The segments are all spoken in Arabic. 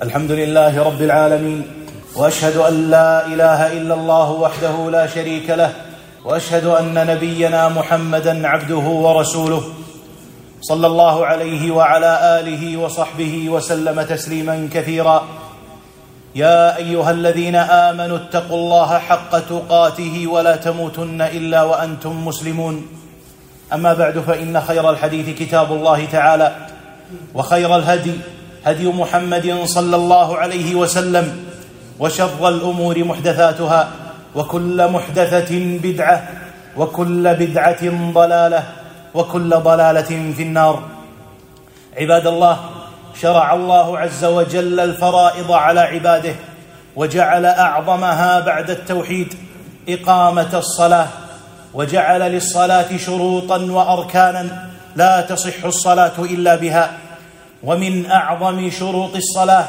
الحمد لله رب العالمين، وأشهد أن لا إله إلا الله وحده لا شريك له، وأشهد أن نبينا محمدًا عبده ورسوله، صلى الله عليه وعلى آله وصحبه وسلم تسليمًا كثيرا. يا أيها الذين آمنوا اتقوا الله حق تقاته ولا تموتن إلا وأنتم مسلمون. أما بعد، فإن خير الحديث كتاب الله تعالى، وخير الهدي هدي محمد صلى الله عليه وسلم، وشر الأمور محدثاتها، وكل محدثة بدعة، وكل بدعة ضلالة، وكل ضلالة في النار. عباد الله، شرع الله عز وجل الفرائض على عباده، وجعل أعظمها بعد التوحيد إقامة الصلاة، وجعل للصلاة شروطا وأركانا لا تصح الصلاة إلا بها. ومن أعظم شروط الصلاة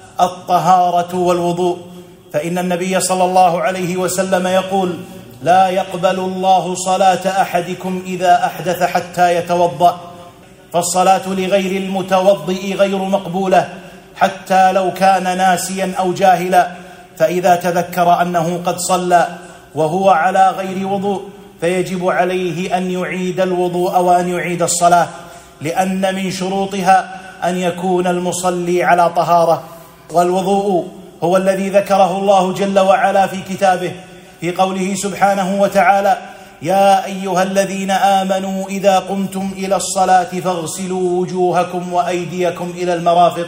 الطهارة والوضوء، فإن النبي صلى الله عليه وسلم يقول: لا يقبل الله صلاة أحدكم إذا أحدث حتى يتوضأ. فالصلاة لغير المتوضئ غير مقبولة حتى لو كان ناسيا أو جاهلا، فإذا تذكر أنه قد صلى وهو على غير وضوء فيجب عليه أن يعيد الوضوء وأن يعيد الصلاة، لأن من شروطها أن يكون المصلي على طهارة. والوضوء هو الذي ذكره الله جل وعلا في كتابه في قوله سبحانه وتعالى: يا أيها الذين آمنوا إذا قمتم إلى الصلاة فاغسلوا وجوهكم وأيديكم إلى المرافق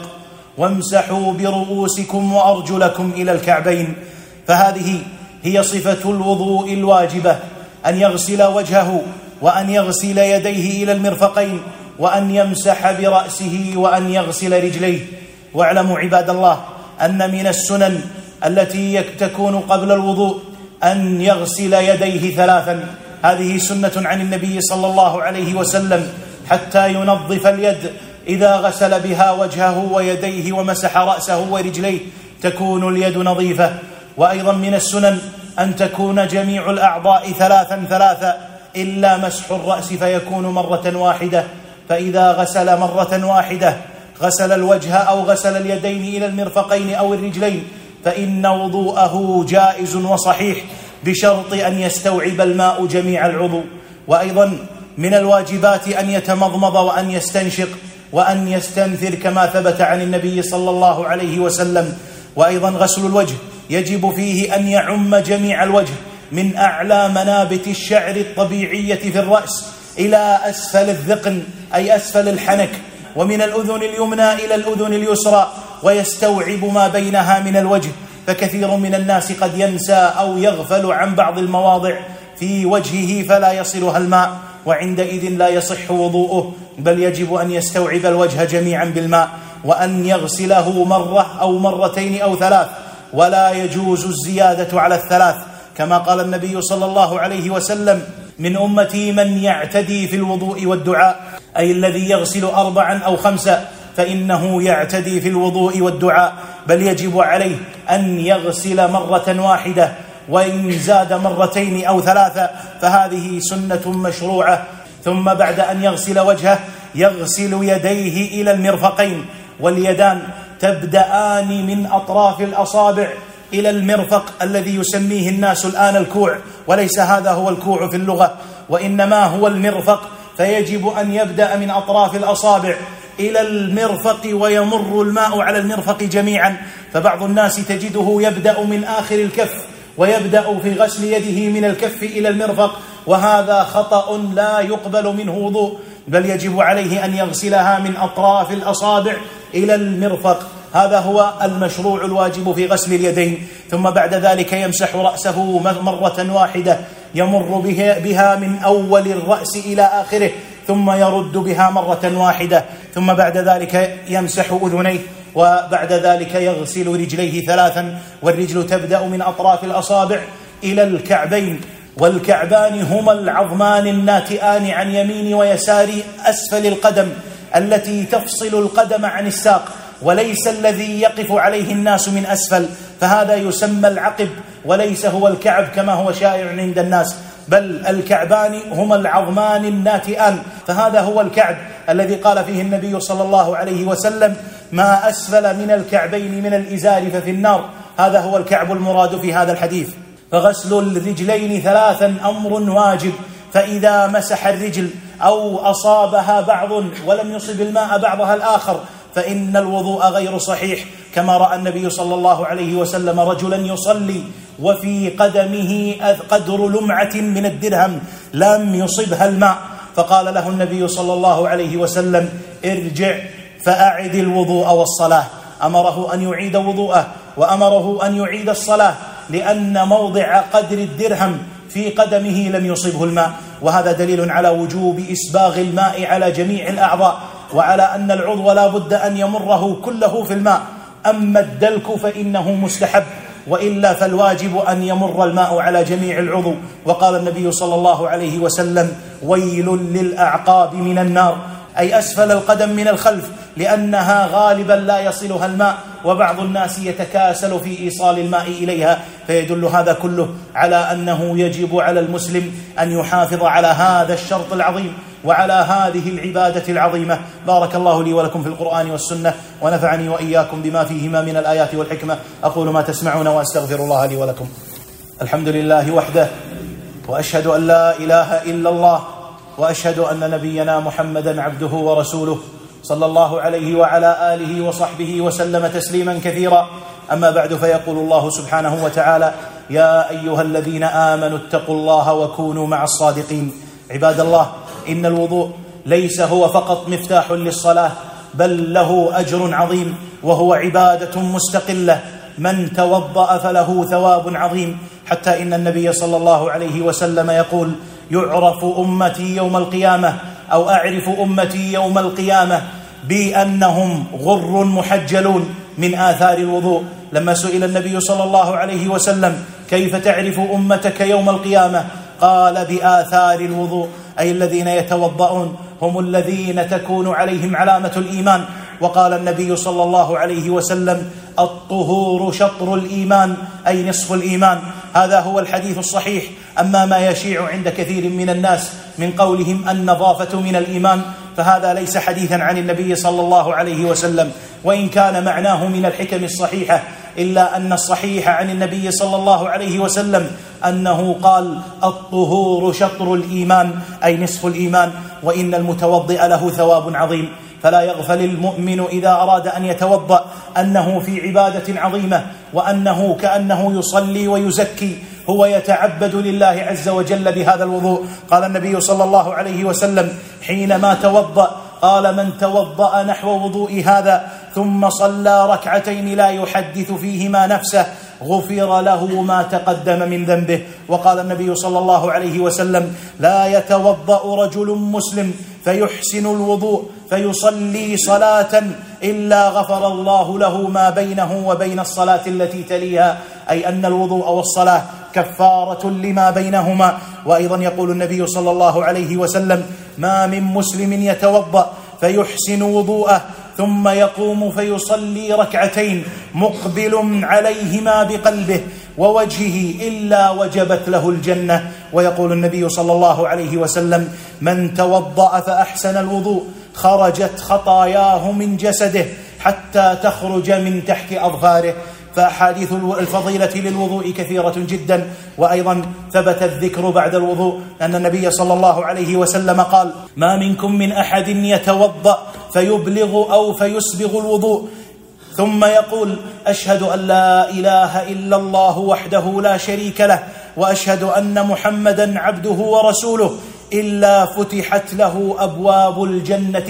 وامسحوا برؤوسكم وأرجلكم إلى الكعبين. فهذه هي صفة الوضوء الواجبة: أن يغسل وجهه، وأن يغسل يديه إلى المرفقين، وأن يمسح برأسه، وأن يغسل رجليه. واعلموا عباد الله أن من السنن التي تكون قبل الوضوء أن يغسل يديه ثلاثا. هذه سنة عن النبي صلى الله عليه وسلم، حتى ينظف اليد. إذا غسل بها وجهه ويديه ومسح رأسه ورجليه تكون اليد نظيفة. وأيضا من السنن أن تكون جميع الأعضاء ثلاثا إلا مسح الرأس فيكون مرة واحدة. فإذا غسل مرة واحدة غسل الوجه أو غسل اليدين إلى المرفقين أو الرجلين فإن وضوءه جائز وصحيح، بشرط أن يستوعب الماء جميع العضو. وأيضا من الواجبات أن يتمضمض وأن يستنشق وأن يستنثر كما ثبت عن النبي صلى الله عليه وسلم. وأيضا غسل الوجه يجب فيه أن يعم جميع الوجه، من أعلى منابت الشعر الطبيعية في الرأس إلى أسفل الذقن أي أسفل الحنك، ومن الأذن اليمنى إلى الأذن اليسرى، ويستوعب ما بينها من الوجه. فكثير من الناس قد ينسى أو يغفل عن بعض المواضع في وجهه فلا يصلها الماء، وعندئذ لا يصح وضوءه، بل يجب أن يستوعب الوجه جميعا بالماء، وأن يغسله مرة أو مرتين أو ثلاث، ولا يجوز الزيادة على الثلاث، كما قال النبي صلى الله عليه وسلم: من أمتي من يعتدي في الوضوء والدعاء، أي الذي يغسل 4 أو 5، فإنه يعتدي في الوضوء والدعاء، بل يجب عليه أن يغسل مرة واحدة، وإن زاد مرتين أو 3 فهذه سنة مشروعة. ثم بعد أن يغسل وجهه يغسل يديه إلى المرفقين، واليدان تبدأان من أطراف الأصابع إلى المرفق الذي يسميه الناس الآن الكوع، وليس هذا هو الكوع في اللغة، وإنما هو المرفق. فيجب أن يبدأ من أطراف الأصابع إلى المرفق، ويمر الماء على المرفق جميعا. فبعض الناس تجده يبدأ من آخر الكف ويبدأ في غسل يده من الكف إلى المرفق، وهذا خطأ لا يقبل منه وضوء، بل يجب عليه أن يغسلها من أطراف الأصابع إلى المرفق. هذا هو المشروع الواجب في غسل اليدين. ثم بعد ذلك يمسح رأسه مرة واحدة، يمر بها من أول الرأس إلى آخره، ثم يرد بها مرة واحدة. ثم بعد ذلك يمسح أذنيه، وبعد ذلك يغسل رجليه 3، والرجل تبدأ من أطراف الأصابع إلى الكعبين. والكعبان هما العظمان الناتئان عن يمين ويسار أسفل القدم، التي تفصل القدم عن الساق، وليس الذي يقف عليه الناس من أسفل، فهذا يسمى العقب وليس هو الكعب كما هو شائع عند الناس، بل الكعبان هما العظمان الناتئان، فهذا هو الكعب الذي قال فيه النبي صلى الله عليه وسلم: ما أسفل من الكعبين من الإزار ففي النار. هذا هو الكعب المراد في هذا الحديث. فغسل الرجلين 3 أمر واجب، فإذا مسح الرجل أو أصابها بعض ولم يصب الماء بعضها الآخر فإن الوضوء غير صحيح، كما رأى النبي صلى الله عليه وسلم رجلا يصلي وفي قدمه قدر لمعة من الدرهم لم يصبها الماء، فقال له النبي صلى الله عليه وسلم: ارجع فأعد الوضوء والصلاة. أمره أن يعيد وضوءه وأمره أن يعيد الصلاة، لأن موضع قدر الدرهم في قدمه لم يصبه الماء. وهذا دليل على وجوب إسباغ الماء على جميع الأعضاء، وعلى أن العضو لا بد أن يمره كله في الماء. أما الدلك فإنه مستحب، وإلا فالواجب أن يمر الماء على جميع العضو. وقال النبي صلى الله عليه وسلم: ويل للأعقاب من النار، أي أسفل القدم من الخلف، لأنها غالبا لا يصلها الماء، وبعض الناس يتكاسل في إيصال الماء إليها. فيدل هذا كله على أنه يجب على المسلم أن يحافظ على هذا الشرط العظيم وعلى هذه العبادة العظيمة. بارك الله لي ولكم في القرآن والسنة، ونفعني وإياكم بما فيهما من الآيات والحكمة. أقول ما تسمعون وأستغفر الله لي ولكم. الحمد لله وحده، وأشهد أن لا إله إلا الله، وأشهد أن نبينا محمدا عبده ورسوله، صلى الله عليه وعلى آله وصحبه وسلم تسليما كثيرا. أما بعد، فيقول الله سبحانه وتعالى: يا أيها الذين آمنوا اتقوا الله وكونوا مع الصادقين. عباد الله، إن الوضوء ليس هو فقط مفتاح للصلاة، بل له أجر عظيم، وهو عبادة مستقلة. من توضأ فله ثواب عظيم، حتى إن النبي صلى الله عليه وسلم يقول: يعرف أمتي يوم القيامة، أو أعرف أمتي يوم القيامة بأنهم غر محجلون من آثار الوضوء. لما سئل النبي صلى الله عليه وسلم: كيف تعرف أمتك يوم القيامة؟ قال: بآثار الوضوء، أي الذين يتوضؤون هم الذين تكون عليهم علامة الإيمان. وقال النبي صلى الله عليه وسلم: الطهور شطر الإيمان، أي نصف الإيمان. هذا هو الحديث الصحيح. أما ما يشيع عند كثير من الناس من قولهم النظافة من الإيمان، فهذا ليس حديثا عن النبي صلى الله عليه وسلم، وإن كان معناه من الحكم الصحيحة، إلا أن الصحيح عن النبي صلى الله عليه وسلم أنه قال: الطهور شطر الإيمان، أي نصف الإيمان، وإن المتوضئ له ثواب عظيم. فلا يغفل المؤمن إذا أراد أن يتوضأ أنه في عبادة عظيمة، وأنه كأنه يصلي ويزكي، هو يتعبد لله عز وجل بهذا الوضوء. قال النبي صلى الله عليه وسلم حينما توضأ: قال: من توضأ نحو وضوء هذا ثم صلى ركعتين لا يحدث فيهما نفسه غفر له ما تقدم من ذنبه. وقال النبي صلى الله عليه وسلم: لا يتوضأ رجل مسلم فيحسن الوضوء فيصلي صلاة إلا غفر الله له ما بينه وبين الصلاة التي تليها، أي أن الوضوء والصلاة كفارة لما بينهما. وأيضا يقول النبي صلى الله عليه وسلم: ما من مسلم يتوضأ فيحسن وضوءه ثم يقوم فيصلي ركعتين مقبل عليهما بقلبه ووجهه إلا وجبت له الجنة. ويقول النبي صلى الله عليه وسلم: من توضأ فأحسن الوضوء خرجت خطاياه من جسده حتى تخرج من تحت أظفاره. فأحاديث الفضيلة للوضوء كثيرة جدا. وأيضا ثبت الذكر بعد الوضوء أن النبي صلى الله عليه وسلم قال: ما منكم من أحد يتوضأ فيبلغ أو فيسبغ الوضوء ثم يقول: أشهد أن لا إله إلا الله وحده لا شريك له وأشهد أن محمدا عبده ورسوله، إلا فتحت له أبواب الجنة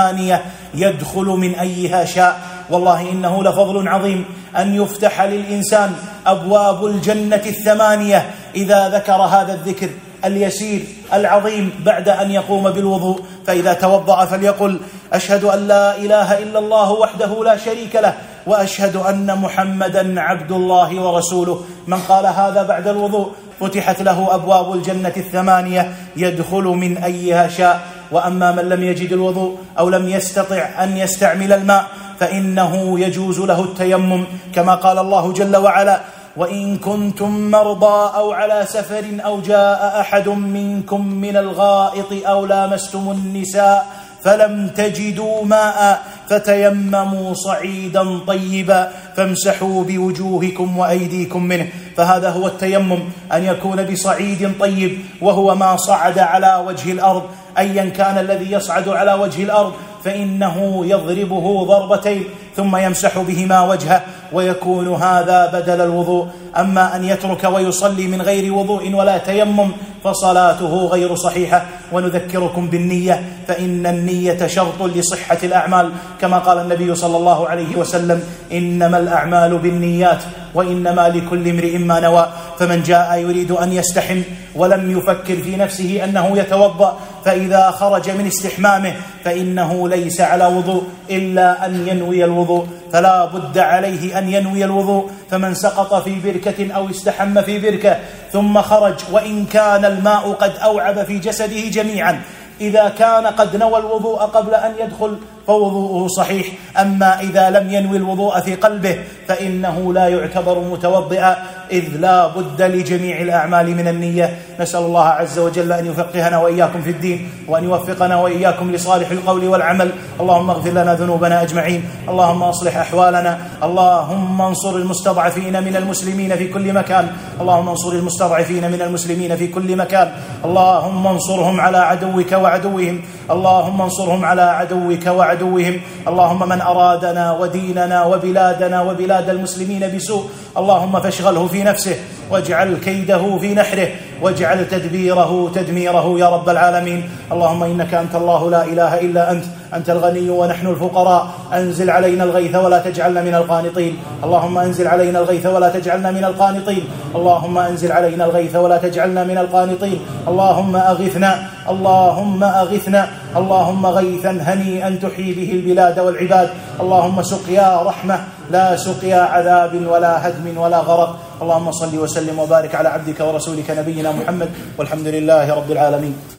8 يدخل من أيها شاء. والله إنه لفضل عظيم أن يفتح للإنسان أبواب الجنة 8 إذا ذكر هذا الذكر اليسير العظيم بعد أن يقوم بالوضوء. فإذا توضأ فليقل: أشهد أن لا إله إلا الله وحده لا شريك له وأشهد أن محمدا عبد الله ورسوله. من قال هذا بعد الوضوء فتحت له أبواب الجنة 8 يدخل من أيها شاء. وأما من لم يجد الوضوء أو لم يستطع أن يستعمل الماء فإنه يجوز له التيمم، كما قال الله جل وعلا: وإن كنتم مرضى أو على سفر أو جاء أحد منكم من الغائط أو لامستم النساء فلم تجدوا ماء فتيمموا صعيدا طيبا فامسحوا بوجوهكم وأيديكم منه. فهذا هو التيمم، أن يكون بصعيد طيب، وهو ما صعد على وجه الأرض، أيا كان الذي يصعد على وجه الأرض فإنه يضربه ضربتين ثم يمسح بهما وجهه، ويكون هذا بدل الوضوء. أما أن يترك ويصلي من غير وضوء ولا تيمم فصلاته غير صحيحة. ونذكركم بالنية، فإن النية شرط لصحة الأعمال، كما قال النبي صلى الله عليه وسلم: إنما الأعمال بالنيات وإنما لكل امرئ ما نوى. فمن جاء يريد أن يستحم ولم يفكر في نفسه أنه يتوضأ، فإذا خرج من استحمامه فإنه ليس على وضوء إلا أن ينوي الوضوء، فلا بد عليه أن ينوي الوضوء. فمن سقط في بركة أو استحم في بركة ثم خرج وإن كان الماء قد أوعب في جسده جميعا، إذا كان قد نوى الوضوء قبل أن يدخل فوضوءه صحيح. أما إذا لم ينوي الوضوء في قلبه فإنه لا يعتبر متوضئا، إذ لا بد لجميع الأعمال من النية. نسأل الله عز وجل أن يفقهنا وإياكم في الدين، وأن يوفقنا وإياكم لصالح القول والعمل. اللهم اغفر لنا ذنوبنا أجمعين، اللهم أصلح أحوالنا، اللهم انصر المستضعفين من المسلمين في كل مكان، اللهم انصر المستضعفين من المسلمين في كل مكان، اللهم انصرهم على عدوك وعدوهم، اللهم انصرهم على عدوك وعدوهم. اللهم من أرادنا وديننا وبلادنا وبلاد المسلمين بسوء اللهم فاشغله في نفسه، واجعل كيده في نحره، واجعل تدبيره تدميره يا رب العالمين. اللهم إنك أنت الله لا إله إلا أنت الغني ونحن الفقراء، أنزل علينا الغيث ولا تجعلنا من القانطين. اللهم أنزل علينا الغيث ولا تجعلنا من القانطين، اللهم أنزل علينا الغيث ولا تجعلنا من القانطين. اللهم أغثنا، اللهم أغثنا، اللهم غيثا هنيئا تحيي به البلاد والعباد. اللهم سقيا رحمة لا سقيا عذاب ولا هدم ولا غرق. اللهم صل وسلم وبارك على عبدك ورسولك نبينا محمد، والحمد لله رب العالمين.